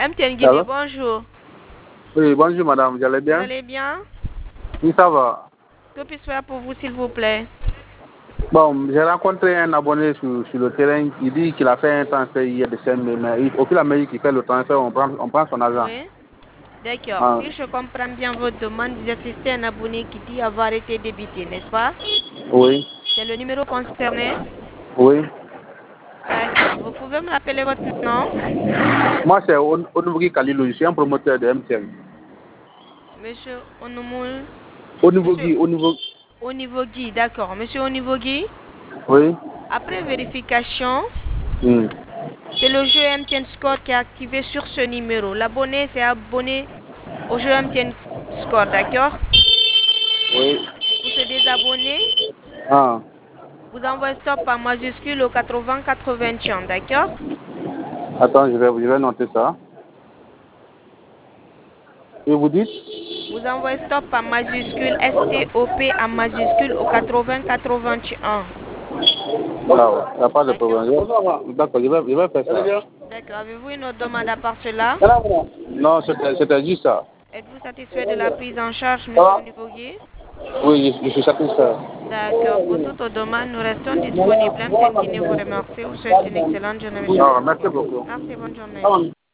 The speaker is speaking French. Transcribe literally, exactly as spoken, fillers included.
M T N Guinée, bonjour. Oui, bonjour madame, vous allez bien? Vous allez bien? Oui, ça va. Que puis-je faire pour vous, s'il vous plaît? Bon, j'ai rencontré un abonné sur, sur le terrain qui dit qu'il a fait un transfert hier de cinq mille, mais au fil et à mesure qu'il fait le transfert, on prend, on prend son argent. Oui. D'accord. Ah. Si je comprends bien votre demande, vous assistez un abonné qui dit avoir été débité, n'est-ce pas? Oui. C'est le numéro concerné? Oui. D'accord. Vous pouvez me rappeler votre nom? Moi, c'est Onouvougui Kalilou, je suis un promoteur de M T N. Monsieur Onoumoul. Onouvougui, Onouvougui. Onivogui, d'accord. Monsieur Onivogui? Oui. Après vérification, Mm. c'est le jeu M T N Score qui est activé sur ce numéro. L'abonné s'est abonné au jeu M T N Score, d'accord? Oui. Pour se désabonner, Ah. vous envoyez stop en majuscule au quatre-vingts quatre-vingt-un, d'accord? Attends, je vais, je vais noter ça. Et vous dites? Vous envoyez stop en majuscule, S T O P en majuscule au quatre-vingts quatre-vingt-un. D'accord, il n'y a pas de problème. D'accord, je vais, je vais faire ça. D'accord. Avez-vous une autre demande à part cela? Non, c'était juste ça. Êtes-vous satisfait de la prise en charge, monsieur Onivogui? Oui, je, je suis satisfait. D'accord. Pour toute demande, nous restons disponibles. M T N Guinée vous remercie. Vous souhaite une excellente journée, monsieur. Non, merci beaucoup. Merci, bonne journée.